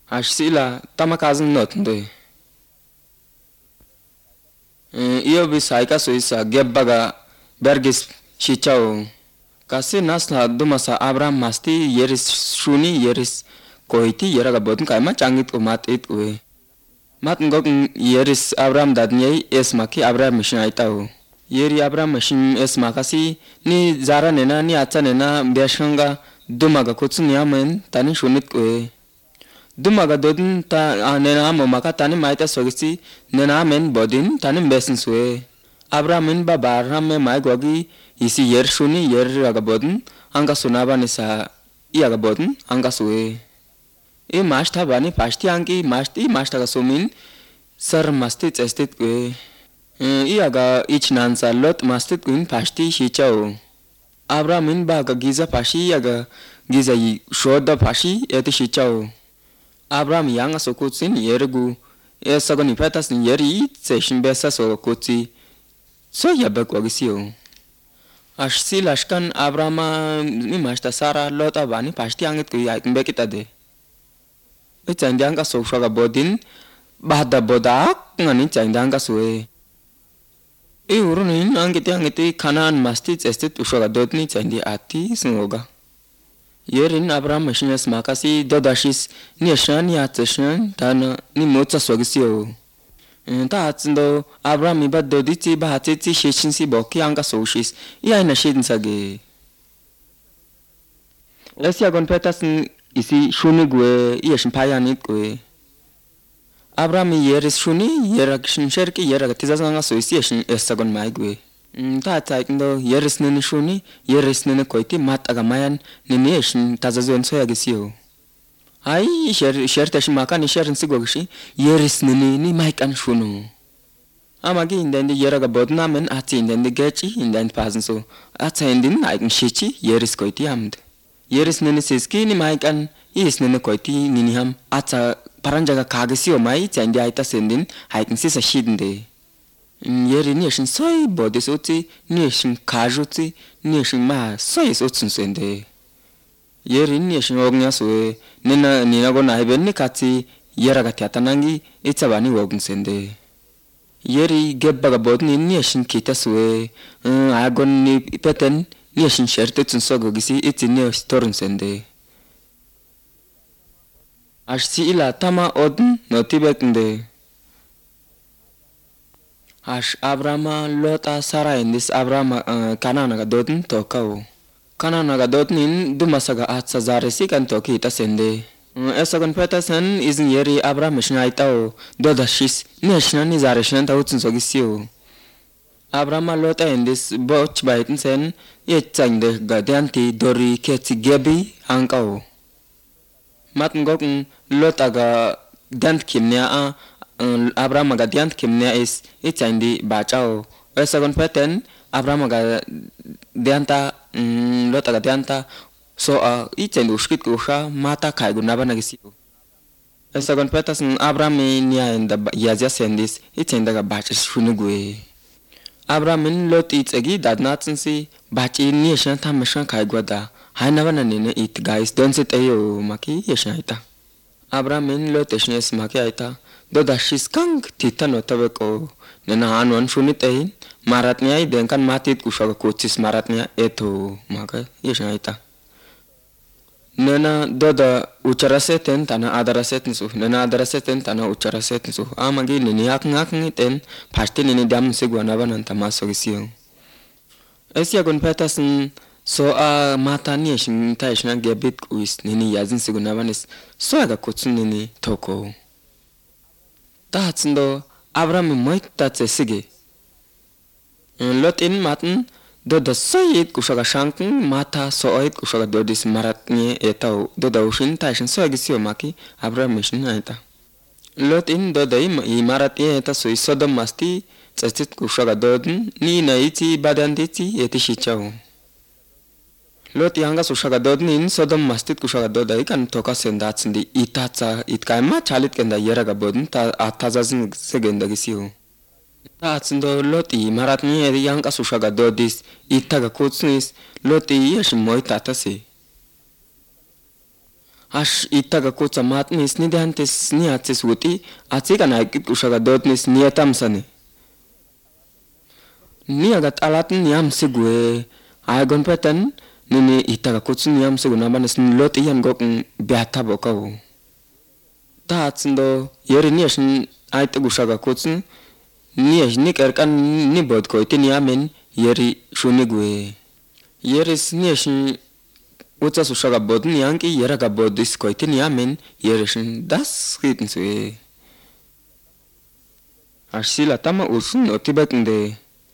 Ashsila tamakazın notunda. Iyo bisaika suisa gebbaga bergis shichao. Kasi nasla dumasa Abraham masti yeris shuni yeris kohiti yeraga bodun kaima changit umat it uwe. Mat ngok yeris Abraham dadnyai esmaki Abraham mission aitao. Yeri Abraham mission esmakasi ni zara nena ni acha nena biashanga dumaga kutsun yamen tani shunit uwe. Dumaga dodin ta nena momaka tani maita sogisi nena men bodin tani besin suwe. Abrahamin baba Abraham mai gogi isi yer shuni yer aga bodin anga sunaba nisa I aga bodin anga suwe. E masta bani pasti angi masta ga sumin sar masti chestit kwe. I aga ich nansa lot mastit kuin pasti shichao. Abrahamin baga giza pasi aga giza I shoda pasi eti shichao. Abraham yang sokutsin yergu sagoni petas yeri seshin besa sokutsi so yabak wagisio. Ashsi lashkan Abraham ni masta Sara lota bani pasti angit kui aitin bekitade. Candanga soksaga bodin bahda bodak ngani candanga suwe. Urunin angiti kanan masti estit ushaga dotni candi ati sungoga. Yerin Abraham machines makasi dodashis ni shan ya tshan tan ni motsa sogisio. Ta atsindo Abraham iba doditi bahatiti shechinsi boki anga soshis ya ina shedin sage. Lesia gon petas isi shuni gue yeshin payanit gue. Abraham yeris shuni yerak sherki yerak tizazanga soisi yeshin esagon mai gue. Ta taikindo yeris nene shuni yeris nene koiti mat agamayan nene yeshin tazazuen soyagisio. Ai shertashin makani sherin sigogishi yeris nene ni maikan shunu. Amagi indende yeraga bodnamen ati indende gechi indende pasenso. Ata indin aikin shichi yeris koiti amd. Yeris nene siski ni maikan is nene koiti niniham ata paranjaga kagisio mai chandi aita sendin aikin sisa shidinde. Yeri nishin soy bodis uti nishin kajuti nishin ma soy utsun sende. Yeri nishin ognya suwe nina gona heben kati yeraga tiatanangi itabani wogun sende. Yeri gebbaga bodni nishin kita suwe agon ni peten nishin sherte tsun sogogisi itini storun sende. Ashsi ila tama odn notibeknde. Ash Abrahama lota Sara indis Abrahama kanana ga dodin tokao. Kanana ga dodin dumasaga atsa zaresi kan toki ita sende. Esagon petasen izin yeri Abraham shnaitao dodashis neshna ni zareshna tautsun sogisio. Abrahama lota indis boch baitin sen yetsangde ga danti dori ketsi gebi ankao. Matngok lota ga dant kimnya Abraham ga diant kimnya is itandi bachao. Esagon peten Abraham ga dianta lota ga dianta so itandi uskit kusha mata kai gunaba nagisio. Esagon petas Abraham niya inda yazia sendis itandi ga bachis shunugwe. Abraham lot itsegi dadnatsinsi bachi ni shan tamashan kai gwada. Hainaba nene it guys don't sit ayo maki yeshaita. Abraham lot eshnes maki aita. Dodashis kang titano tabeko nena anwan shunitahin maratnya denkan matit kushaga coaches maratnya eto maka yeshaita. Nena doda ucaraseten tana adaraseten su nena adaraseten tana ucaraseten su amagi nini akng iten pasti nini dam segwana banan tamasogisio. Esia gon petasen so mata ni shin taishna gebit kuis nini yazin segwana banes so aga kutsun nini toko. Tahatsindo Abraham moita tsesige. Lot in maten doda soyit kushaga shanken mata soyit kushaga dodis maratnie etau doda ushin taishin soyagisio maki Abraham mishin aita. Lot in doda I maratnie eta soy sodom masti tsestit kushaga dodin ni naiti badanditi etishichao. Lot yanga sushaga dodin in sodom mastit kushaga doda ikan toka sendatsindi itatsa itkaima chalit kenda yeraga bodin ta atazazin segenda gisio. Tatsindo lot I maratnie yanga sushaga dodis itaga kutsunis lot I yesh moita tase. Ash itaga kutsa matnis ni dantes ni atsis wuti atsika na ushaga dotnis ni atamsane. Ni agat alatin yam sigue agon petan nini itaga kutsun yam sigu nabanes lot iyan gok beata bokau. Tahatsindo yeri ni ashin aita ushaga kutsun ni ash ni kerkan ni bod ko itin yamen yeri shunigue. Yeris ni ashin utsa sushaga bodun yanki yeraga bodis ko itin yamen yerishin das kitn sue. Ashila tama usun otibeknde.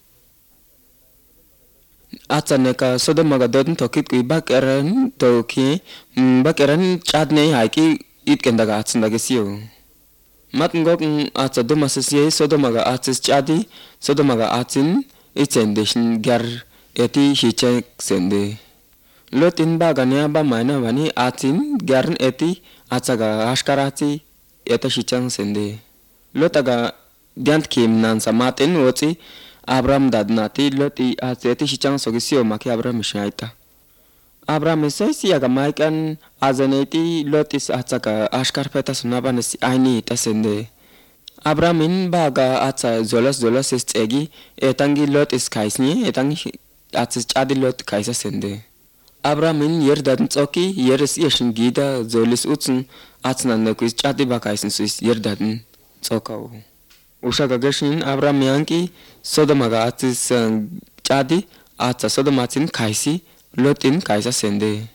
Atsaneka sodomaga dodun tokit kui bakeran toki bakeran chadne haiki itkendaga atsandaga siyo. Matngok atsa dumasasiye sodomaga atsis chadi sodomaga atsin itsendeshin gar eti hichek sende. Lotin baganya ba maina wani atsin garn eti atsaga ashkarati eta hichang sende. Lotaga diant kim nan samatin wotsi Abraham dadnati loti eti hichang sogisio maki Abraham shaita. Abraham saisi yaga maikan azaneti lotis atsaga ashkar peta sunabanes aini tasende. Abrahamin baga atsa zolas egi etangi lotis kaisni etangi atsis chadi lot kaisa sende. Abrahamin yerdan tsoki yeres yeshin gida zolis utsun atsnan nekus chadi bakaisin suis yerdan tsokau. Ushaga geshin Abraham yanki sodomaga atsis chadi atsa sodomatsin kaisi lotin kaisa sende.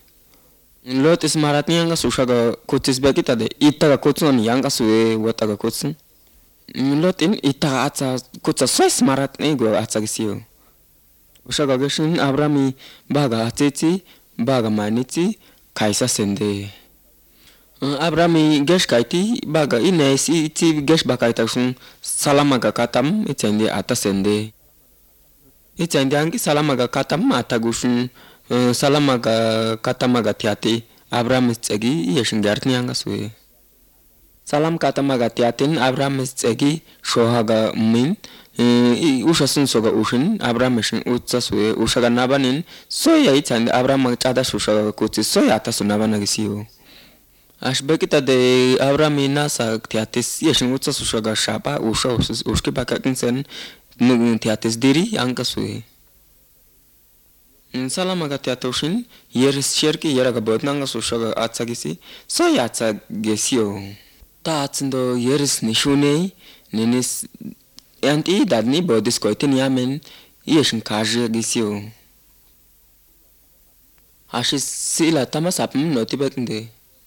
Lotis maratni yanga ushaga kutsis bekita de itaga kutsun yanga sue wataga kutsun. Lotin itaga atsa kutsa sois maratni go atsa gisio. Ushaga geshin Abrahami baga atsitsi baga manitsi kaisa sende. Abrahami gesh kaiti baga inesi iti gesh bakaita sun salamaga katam itende atasende. Itende angi salamaga katam atagusun salamaga katamaga tiati Abraham tsegi yeshin gartni anga sue. Salam katamaga tiatin Abraham tsegi shohaga min ushasun soga ushin Abraham shin utsa sue ushaga nabanin soya itende Abraham chada sushaga kutsi soya atasunabana gisio. Ashbekita de Abraham nasa tiatis yeshin utsa sushaga shapa usha uski bakakinsen tiatis diri anga sue. Salamaga tiatoshin yeris sherki yeraga botnanga sushaga atsagisi soya atsagesio. Ta atsindo yeris nishunei ninis anti dadni bodis koitin yamen yeshin kaje gisio. Ashis sila tamasapm notibeknde.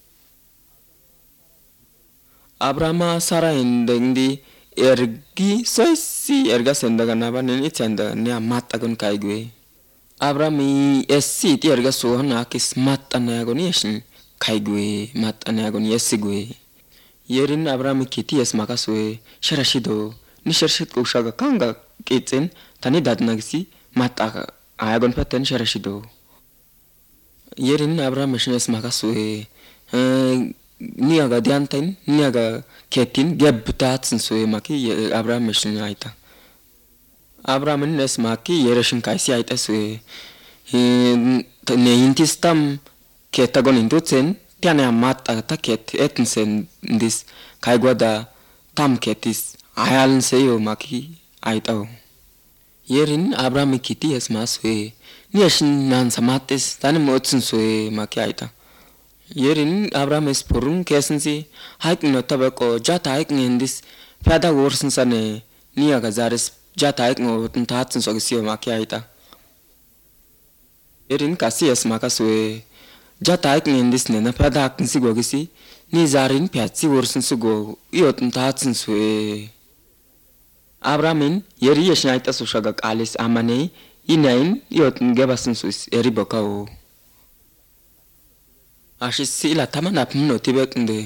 Abrahama Sara indengdi ergi soisi erga sendaga nabanin itenda ne matagon kaigwe. Abrahami essi ti erga sohana kis matanagon yeshin kaigwe matanagon yesigwe. Yerin Abrahami kiti es makaswe sharashido ni sharashit ushaga kanga kitsen tani dadnagsi mata ayagon peten sharashido. Yerin Abrahami shines makaswe niaga diantain niaga ketin gebtatsin sue maki Abraham mishin aita. Abraham nes maki yereshin kaisi aita sue ne intistam ketagon indutsen tiane amat ta ket etnsen dis kaigwada tam ketis ayaln seyo maki aita. Yerin Abraham kiti es masue niashin nan samates tane motsin sue maki aita. Yerin Abraham es purun kesensi hiking notabeko jata hiking indis pada worsen sane niaga zares jata hiking otun tatsin sogisio makiaita. Yerin kasi es makasue jata hiking indis nena pada hiking sigogisi ni zarin piatsi worsen sugo iotun tatsin sue. Abrahamin yeri yeshnaita sushagak alis amane inain iotun gebasin suis eribokao. Ashis sila tamanap notibeknde.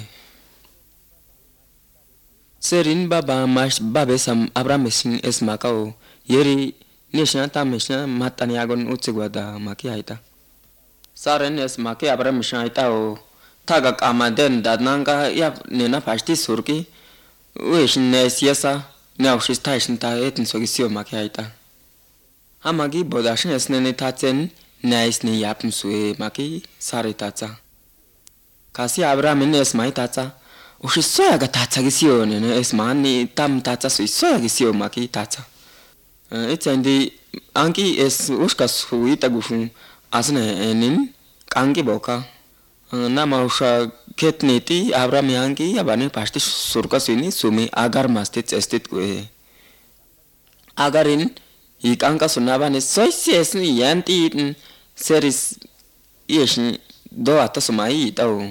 Serin baba mash babesam Abraham es makao yeri nishna tamishna mataniagon utsigwada makiaita. Saren es maki Abraham shaita o tagak amaden dadnanga yap nena pashti surki wishin nesiasa naushis taishin ta etin sogisio makiaita. Amagi bodashin es nene tatsen nais ni yapn sue maki sare tatsa. Kasi Abraham es mai tacha. Ushi soya ga tacha gisio ne es mani tam tacha sui soya gisio maki tacha. Itsendi anki es uskas huita gufun asne enin kangi boka. Nama usha ketniti Abraham yanki abani pasti surkas ini sumi agar mastit estit kue. Agarin ikangka sunabani soisi esni yanti seris yesni do atas mai tau.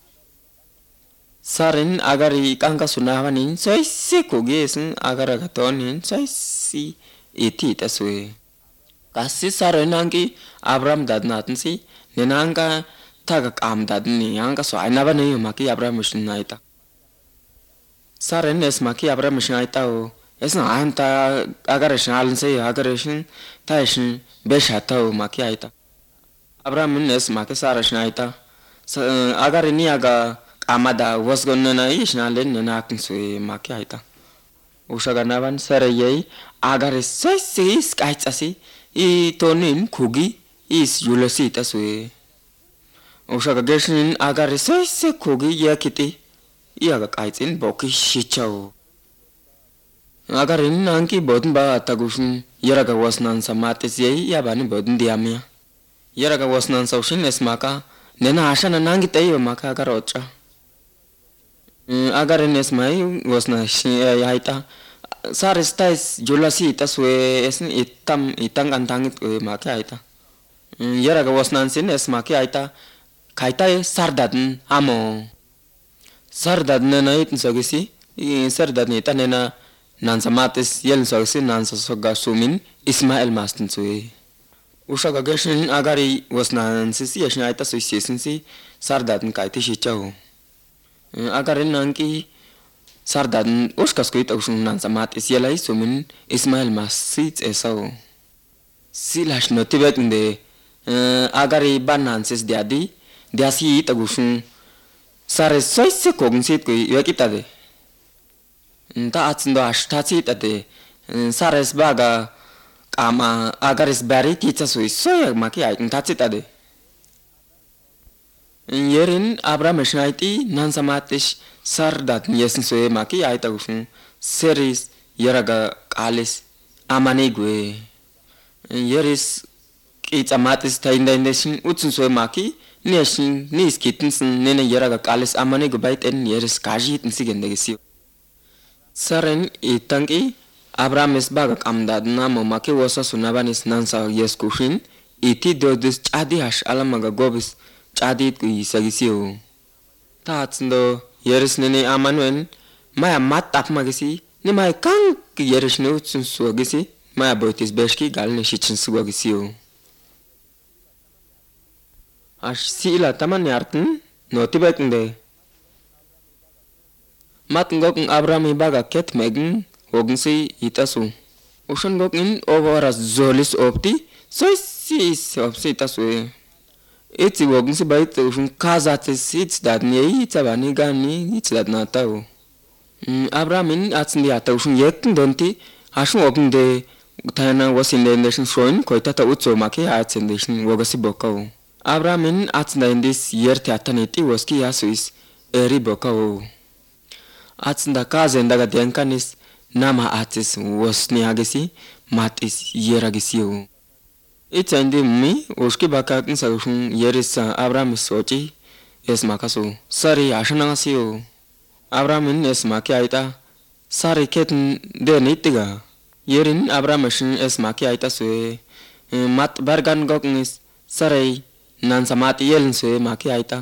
Sarin agar ikangka sunabani soisi kugesin agar agatonin soisi iti taswe. Kasi sarin anki Abraham dadnatin si nenangka tagak am dadni angka so ainabani maki Abraham misnaita. Sarin es maki Abraham misnaita o. Esna anta agarration alense agarration taishin beshata o maki aita. Abraham es maki sarashin aita. Agarini aga amada was gonna na ishna len na akinsu maki aita. Ushaganavan sarayei agaris soisis kaitsasi I tonin kugi is yulasi taswe. Ushagageshin agaris soise kugi yakiti iaga kaitsin boki shichao. Agarin anki bodin ba atagushin yaraga wasnan samatis yei yabani bodin diamia. Yaraga wasnan saushin esmaka nena ashana nangi tayo maka agarocha. Agarin esmai wasna yaita saris tais julasi taswe esn itang antangit maka aita. Yaraga wasnan sin esmaki aita kaita sardadan amo. Sardad nena itin sogisi sardad nita nena nansa matis yel sogisi nansa soga sumin Ismail mastin suwe. Ushaga geshin agari wasnan sisi yashna aita suisin si sardadan kaiti shichao. Agarin nanki sardadan uskas kuita ushun nansa matis yelai sumin Ismail masit esao. Silash notibet nde agari banansis diadi diasi itagushun sare soise kognisit kui yakitade. Nta atsindo ashtatsi tate sares baga kama agaris bari titsa sui soya maki ay ntatsitade. Yerin Abraham shnaiti nansamatish sardat yesin soye maki ay tagushun seris yeraga kalis amanigue. Yeris it's a matis taindaindeshin utsun soy maki neshin nis kittensen nene yeraga kalis amane gubait en yeris kajit nsigendegisio. Saren itanki Abraham is bagak amdad namo maki wasa sunabanis nansa yeskushin iti dodis chadi hash alamaga gobis chadi isagisio. Tatsindo yeris nene amanwen maya matap magisi ni maya kang yeris ne utsun suagisi maya boitis beshki galne shichin suagisio. Ash sila taman yarten no tibetende. Matn gokn Abraham ibaga ket megen wogen si itasu. Ushon gokn overas zolis opti soisis opsi itasu. Itzi wogen si bait ushon kazates its dat nie itzabani gani its dat natao. Abrahamin atsndi ata ushon yekn donti ashun open de tana wasin de nation shoin koitata utso maki atsendation wogasi bokao. Abrahamin atsnda indis yerte ataneti woski yasuis eri bokao. Atsnda kaze ndaga denkanis nama atis wosni agesi matis yeragisio. Itsendi mi uski baka kinsagushun yerisa Abraham sochi esmakasu sari ashanangasio. Abrahamin esmaki aita sari ketn denitiga. Yerin Abrahamashin esmaki aita sue mat bargan goknis sari nansa mati yelin sue maki aita.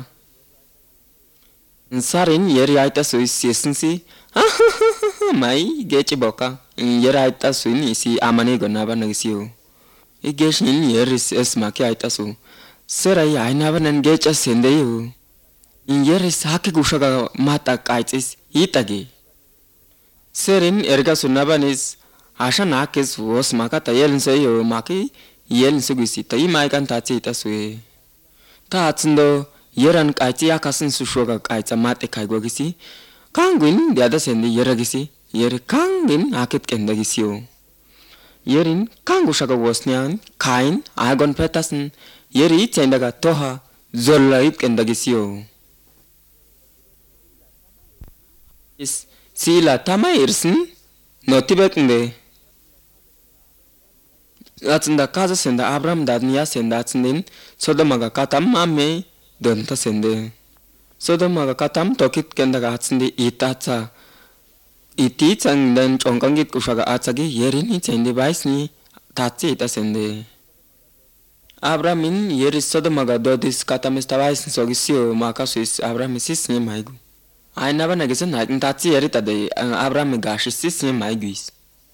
Sarin yeri aita sui sisinsi mai gechi boka yeri aita sui ni si amani gonaba nagisio. Igeshin yeris es maki aita su serai ainaba nan gecha sendeyo. Yeris haki gushaga mata kaitis itagi. Serin erga sunabanis asha nakis was makata yelin seyo maki yelin sugisi tai maikan tachi ita sui. Ta atsindo yeran kaiti akasin sushoga kaita mate kaigogisi kangwin diada sendi yeragisi yer kangin akit kendagisio. Yerin kangushaga wasnian kain agon petasen yeri chendaga toha zollait kendagisio. is sila tama irsin notibeknde atsinda kaza senda Abraham dadniya senda atsindin Sodomaga katam ame donta sende Sodomaga katam tokit kendaga atsindi itatsa iti tsang dan chongkangit kushaga atsagi yerini tsendi baisni tatsi ita sende Abramin yeris Sodomaga dodis katam estabais sogisio makasuis Abramisis ni maigu I never negation I can tatsi erita de Abraham gashisis ni maiguis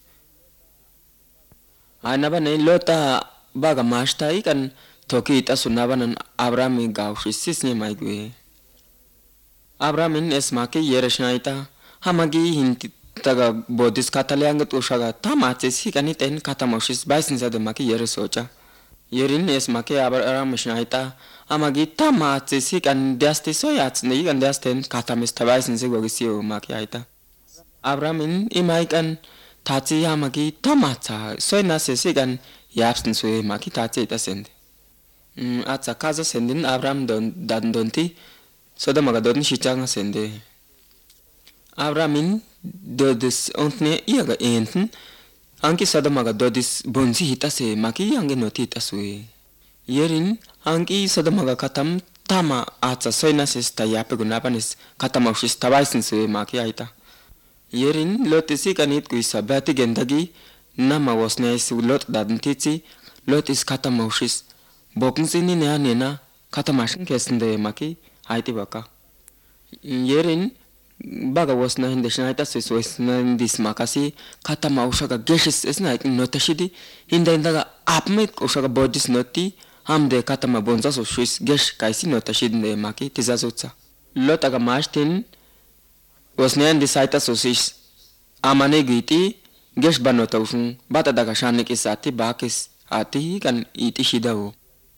I never ne lota baga mashta ikan toki ita sunaban Abraham gashisis ni maigu Abramin esmake yereshnaita hamagi hinti taga bodis kataliangat ushaga tamatsis hikaniten katamoshis baisin sa de maki yeresocha yerin esmake Abraham shnaita amagi tamatsis hikan diasti soyats ne ikan diasten katamis tabaisin se gogisio maki aita Abramin imaikan tatsi amagi tamatsa soyna se sigan yapsin soe maki tatsi ita sende atsa kaza sendin Abraham dan donti Sodomaga don shichanga sende Abramin dodis ontne iaga enten anki Sodomaga dodis bonsi hitase maki ange noti hitasue yerin anki Sodomaga katam tama atsa soina sis tayape gunapanis katam aushis tabaisin sue maki aita yerin lotisi kanit kuisa bati gendagi nama wasne isu lot dadntitsi lotis katam aushis boknsini nena katamashin kesende maki aiti baka yerin baga wasna hindeshna ita seswesna dis makasi katama ushaga geshes esna notashidi hinda apmet ushaga bodis noti hamde katama bonza so shis gesh kaisi notashidi ne maki tizazutsa lotaga mashtin wasna indisaita sosis amane giti gesh banota ushun bata daga shanik isati bakis ati kan iti shidao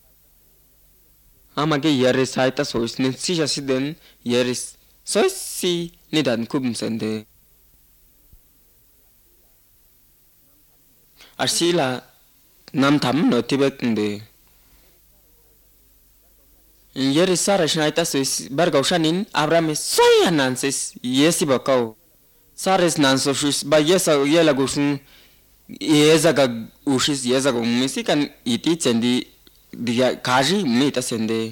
amage yeris saita sois nitsisha siden yeris soisi nidan kubm sende arsila nam tam no tibeknde yeris sara shnaita sois bargaushanin Abraham soya nanses yesi bakau sares nansoshus ba yesa yela gushun yezaga ushis yezaga misikan iti tsendi diga kaji mita sende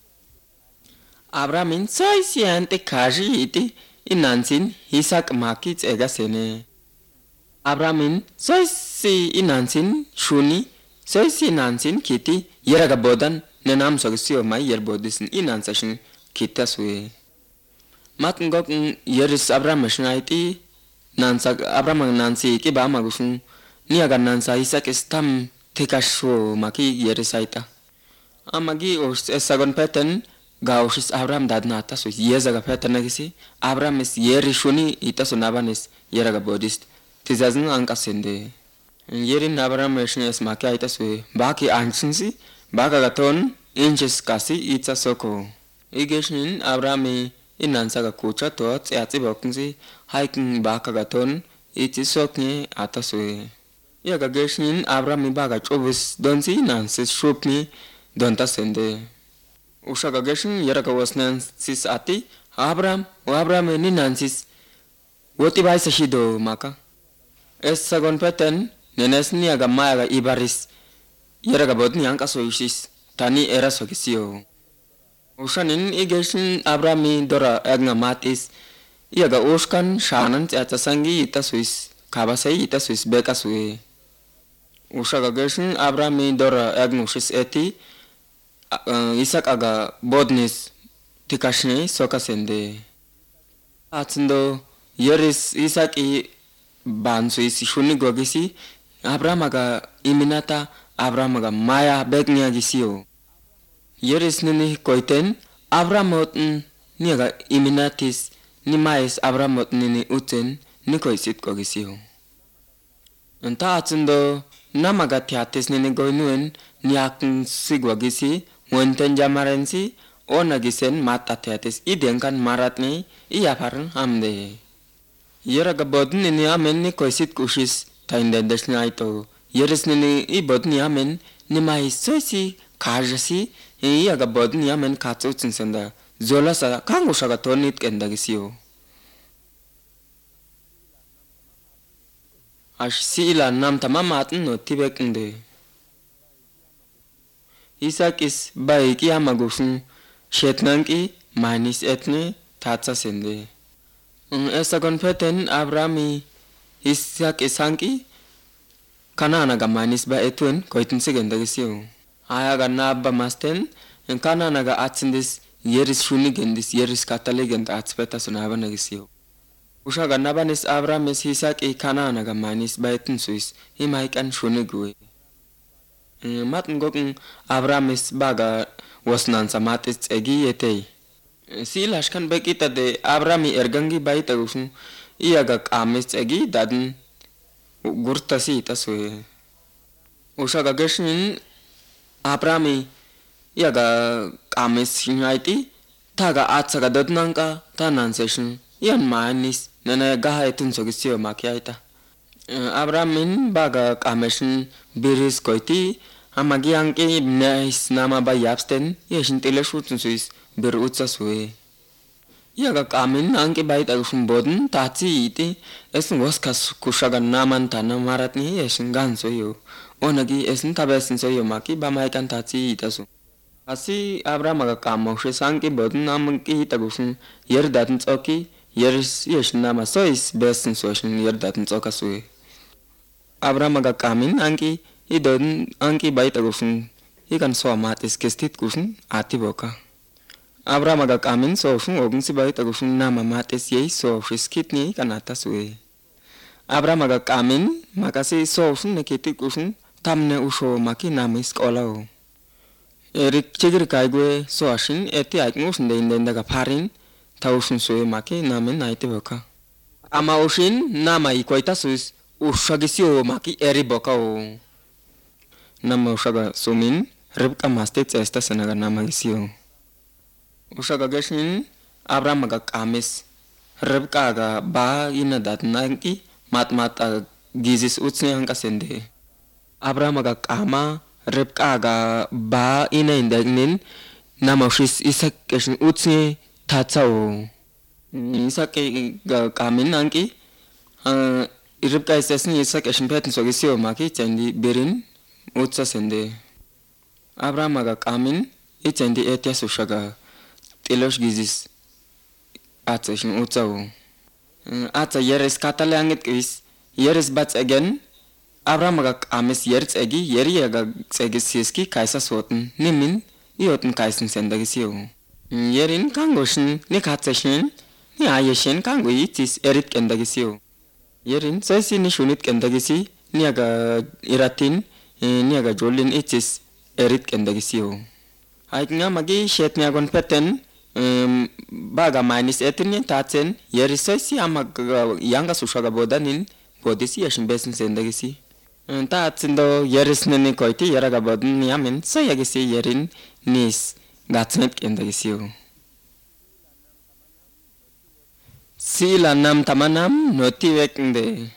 Abramin soisi ante kaji iti inansin hisak maki tsega sene Abramin soisi inansin shuni soisi inansin kiti yeraga bodan nenam sogisio mai yerbodisin inansashin kitaswe matngok yeris Abraham shnaiti nansa Abraham nansi ki ba magushun niaga nansa hisak stam tekasho maki yerisaita amagi os esagon peten gaushis Abraham dadnata so yezaga petana gisi Abraham is yerishuni itasonabanes yeraga bodist tizazn ankasende yerin Abraham shnes maki aita so baki ansinsi baka gaton inches kasi itsa soko igeshin Abraham inansaga kucha to tsiatsi bokunsi haikin baka gaton itsi sokni atasoe yaga geshin Abraham baga chobus donsi nansis shupni donta sende ushaga geshin yeraga wasnan sis ati Abraham ni nansis woti baisa shido maka esagon peten nenes ni aga mayaga ibaris yeraga bodni anka soisis tani era sogisio ushanin igeshin Abraham dora agna matis yaga uskan shanan tsatsa sangi ita suis kabasai ita suis beka sue ushaga geshin Abraham dora agnushis eti Isak aga bodnis tikashne soka sende atsindo yeris Isak I bansu isi shuni gogisi Abraham aga iminata Abraham aga maya begnya gisio yeris nini koiten Abraham otn ni aga iminatis ni mais Abraham otn nini uten ni koisit gogisio enta atsindo namaga tiatis nini goinuen niakn sigwagisi Monten jamarensi ona gisen mata teatis idenkan maratni iyaparn hamde yeraga bodni ni amen ni koisit kushis taindendeshna ito yeris ni I bodni amen ni mai soisi kajasi iyaga bodni amen katsutsensenda zolasa kangushaga tonit kendagisio Ash sila nam tamamatn no tibekende. Isak is baiki amagusun shetnanki manis etne tatsa sende. Esagon peten Abrami Isak isanki kanana ga manis ba etuen koitin segenda gisio. Aya ga nabba masten kanana ga atsindis yeris shuni gendis yeris katale gend atspeta sunaba nagisio. Usha ga nabanis Abramis Isak kanana ga manis ba etun suis imaikan shuni gue. Matn gokn Abramis baga wasnan samatis egi etei. Silash kan bekita de Abrami ergangi baita usun iaga kamis egi dadn gurtasi taswe. Usha ga geshin Abrami iaga kamis shinaiti taga atsaga dodnanka tanan session ian manis nana gaha etun sogisio makiaita. Abramin baga kameshin biris koiti amagi angki nais nama ba yapsten yeshin teleshutun suis berutsa sue. Iaga kamin angki bait agusum boden tatsi iti esun waskas kushaga naman tana maratni yeshin ganso yo. Onagi esun tabesin so yo maki ba maikan tatsi itasu. Asi Abraham aga kamoshe sanki boden amki itagusum yerdatn tsoki yeris yeshin nama sois besin soishin yerdatn tsoka sue. Abraham aga kamin angki idon angki bait agusum ikan so matis kestit kusun ati boka. Abraham aga kamin so shun ogun si bait agusum nama matis yei so friskit ni ikan atas we. Abraham aga kamin makasi so shun nekitik kusun tamne usho maki namis kolao. Erik chigir kaigwe so ashin eti aikmus ndende ga parin taushun sue maki namen naiti boka. Ama ushin nama ikoita suis ushagisio maki eri boka o. Nama ushaga sumin Ribka mastet esta senaga nama gisio. Ushaga geshin Abraham aga kamis Ribka aga ba ina datnanki mat gizis utsne angka sende. Abraham aga kama Ribka aga ba ina indagnin nama ushis Isak geshin utsne tatsao. Isak ga kamin angki Ribka isesni Isak geshin petin sogisio maki cendi berin utsa sende. Abraham aga kamin itendi etias ushaga tilos gizis atsa shin utsao. Atsa yeres katale angit kis yeres bats again Abraham aga kamis yeres egi yeri aga segis siski kaisa soten nimin ioten kaisen sendagisio. Yerin kangoshin ni katsashin ni ayeshin kango itis erit kendagisio. Yerin soisi ni shunit kendagisi ni aga iratin ni aga jolin itis erit kendagisio. Aik nga magi shet nyagon peten baga manis etin tatsen yeri soisi amag yanga sushaga bodanin bodisi yashin besin sendagisi. Tatsen do yeris nini koiti yeraga bodin yamin soyagisi yerin nis gatsnet kendagisio. Sila nam tamanam noti wekende.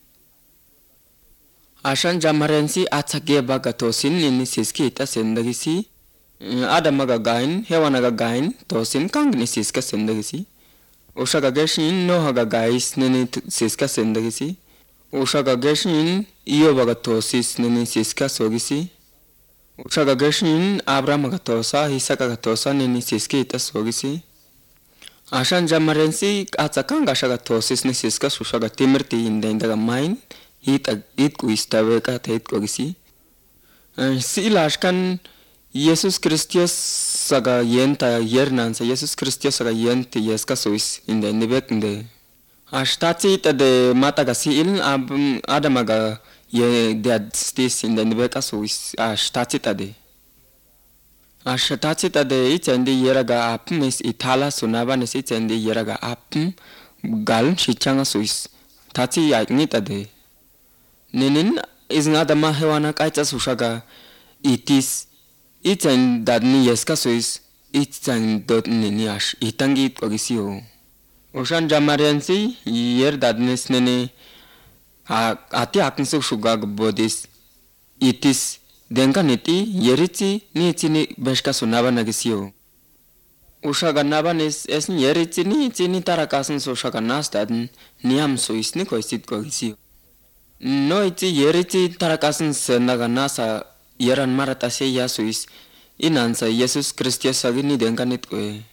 Ashan jamarensi atsage baga tosin nini siski ita sendagisi. Ada magagain hewan agagain tosin kang ni siska sendagisi. Ushaga geshin no hagagais nini siska sendagisi. Ushaga geshin iyo baga tosis nini siska sogisi. Ushaga geshin Abraham agatosa Isaka agatosa nini siski ita sogisi. Ashan jamarensi atsakang ashaga tosis ni siska sushaga timirti indaga main it kuistawe ka tait kogisi. Sila ashkan Yesus Kristus saga yenta yernansa Yesus Kristus saga yenti yeska suis inde nibekende. Ashtati tade mata gasi il adamaga ye dead stis inde nibeka suis ashtati tade. Ashtati tade itendi yeraga apm is itala sunaba nis itendi yeraga apm gal shichanga suis. Tati yaikni tade. Ninin iznadama hewana kaita sushaga itis itan dadni yeska suis itan dot nini ash itangi kogisio. Ushan jamarensi yer dadnis nini ati akinsu shugag bodis itis denka niti yeritsi ni chini beshka sunaba nagisio. Ushaga nabanis esn yeritsi ni chini tarakasan sushaga nas dadn niam suis ni koisit kogisio. No iti yeriti tarakasin senaga nasa yeran maratase Yasuis inansa Yesus Kristus sagini denganit kue.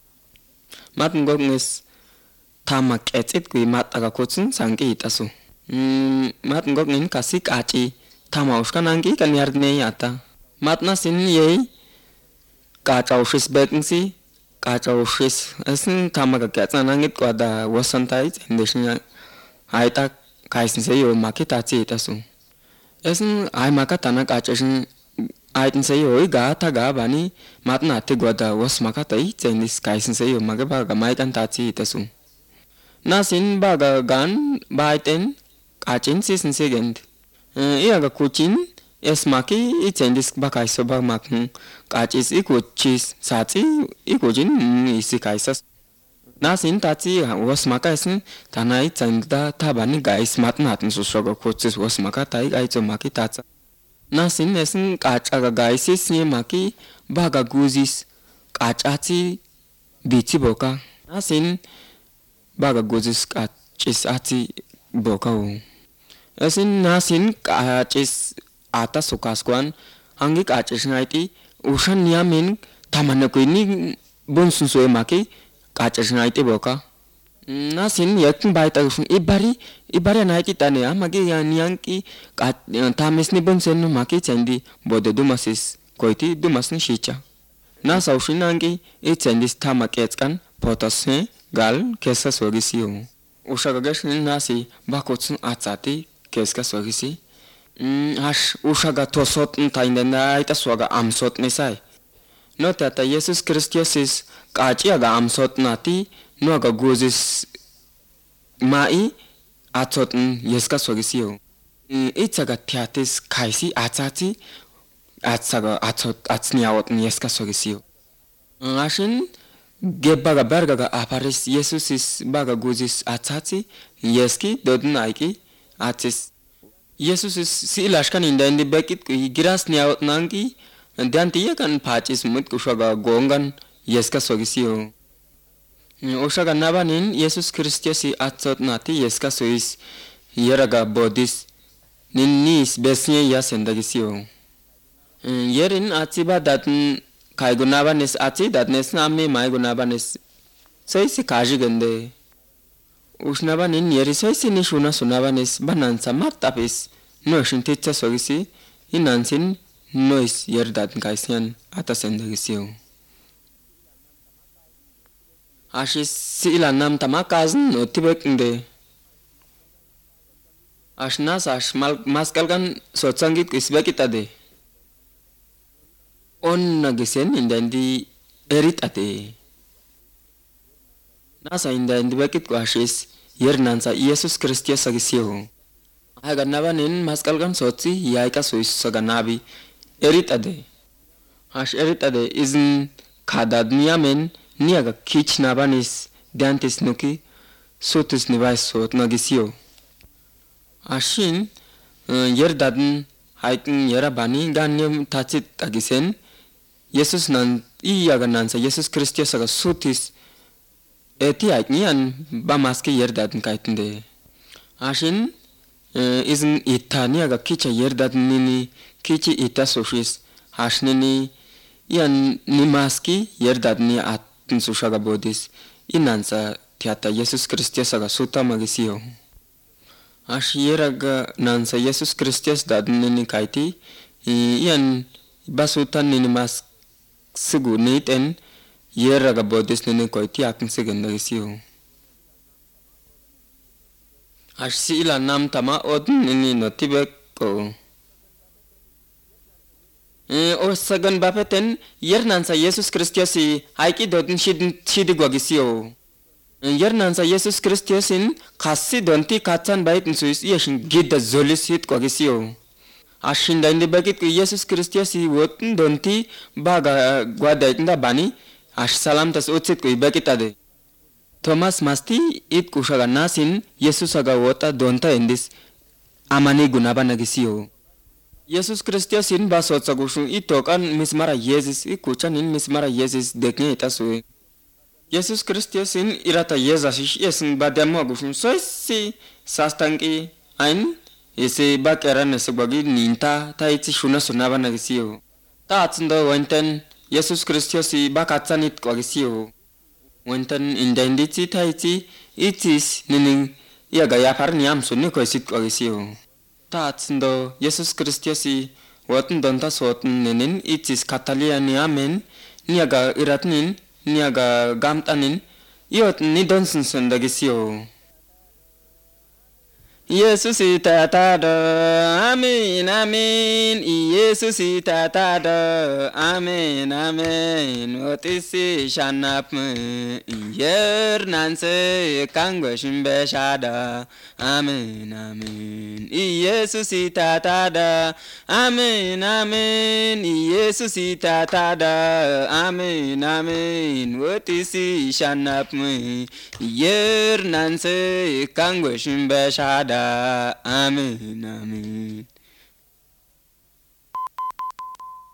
Mat ngognes tamak etsit kue mat aga kotsun sangki itasu. Mat ngognin kasik aci tama uskan angki kan yardne yata. Mat nasin yei kacaushis bekengsi kacaushis esin tamak ketsan angit ko ada wasantai endesnya aita kaisin seyo makita ci itasu. Esin ai makata na kacausin aitin seyo ga ta ga bani matna te goda was makata I cendis kaisin seyo magaba ga maikan ta ci itasu. Nasin baga gan baiten kacin sisin segend. Iya ga kucin es maki I cendis bakai soba makn kacis ikucis saci ikujin isi kaisas. Nasin taci was maka esin tanai cenda tabani gais matnatin susoga kucis was maka tai gaiso maki taca. Nasin esin kaca ga gaisis ni maki baga guzis kacaci bici boka. Nasin baga guzis kacis aci boka u. Esin nasin kacis atas sukaskuan anggi kacis ngaiti usan niamin tamanaku ini bonsun soe maki kacis ngaiti boka. Nasin yakin baita usun ibari naiti tane magi niangki tamis ni bonsen maki cendi bode dumasis koiti dumas ni shicha. Nasa usin anggi cendis tamaketskan potasne gal kesa sogisiu. Usaga gashin nasi bakotsun atsati keska sogisi. Usaga tosot taindena ita swaga amsot nisai. No tata Yesus Kristus kaci aga amsot nati no aga guzis mai atsot yeska sogisiu. Itsaga tiatis kaisi atsati atsaga atsot atsniawot yeska sogisiu. Ashin gebaga bergaga aparis Yesus is baga guzis atsati yeski dodun aiki atsis. Yesus is si ilashkan inda indi bekit giras niawot nangi danti kan pacis mut kushaga gongan yeska sogisiu. Ushaga nabanin Yesus Kristus I atsot nati yeska sois yeraga bodis ninnis besnye yasendagisiu. Yerin atsiba datn kai gunabanis atsi datnes nami mai gunabanis soisi kaji gende. Usnabanin yeri soisi nishuna sunabanis banansa matapis noishin titsa sogisi inansin nois yerdatn kaisyan atasendagisiu. Ashis si ilan nam tamakazn no tibekinde. Ashnas ash maskalgan sotsangit isbekitade. On nagisen indandi erit ate. Nasa indandi bekit ko ashis yernansa Yesus Kristus sagisiu. Aga nabanin maskalgan sotsi yaika suis saganabi erit ade. Ash erit ade izn kadad niamen niaga kich nabanis dantis nuki sotus nivais sot nagisiu. Ashin yerdadn haikin yerabani ganyam tachit agisen Yesus nan iyaga nansa Yesus Kristus aga sotis eti aiknian ba maske yerdadn kaitinde. Ashin izn itani aga kicha yerdadn nini kichi ita soshis ashnini ian ni maski yerdadni atn sushaga bodis inansa tiata Yesus Kristus aga suta magisio. Ashiraga nansa Yesus Kristus dadn nini kaiti ian basutan nini mas sigu niten yeraga bodis nini koiti akin sigendagisiu. Ash si ila nam tama odn nini notibeko. O sagan bapeten yernansa Yesus Kristus haiki dodn shidigwagisio. Yernansa Yesus Kristusin kassi donti katsan baitin suis yashin gida zolis hit kwagisio. Ashinda indi bakit ku Yesus Kristus wotn donti baga gwadaitinda bani ash salam tas utsit ku bakitade. Thomas masti it kushaga nasin Yesus aga wota donta endis amani gunaba nagisio. Yesus Kristusin basot sagushu itokan mismara Yesus ikuchanin mismara Yesus dekne itasue. Yesus Kristusin irata Yesus yesin badamo agushu soisi sastanki ain ese bakera sebagi ninta ta iti shuna sunaba nagisio ta atsundo wenten Yesus Kristus bakatsanit kwagisio wenten indenditi ta iti itis nining iaga yapar niam sunni koisit kwagisio ta atsundo Yesus Kristus wotun donta sotun ninin itis katalia ni amen niaga iratnin niaga gamtanin iot ni donsun sundagisio Yesus tatada amen amen Yesus tatada amen amen otisi shanap yer nanse kangwashim beshada amen amen Yesus tatada amen amen Yesus tatada amen amen otisi shanap yer nanse kangwashim beshada Amen, amen.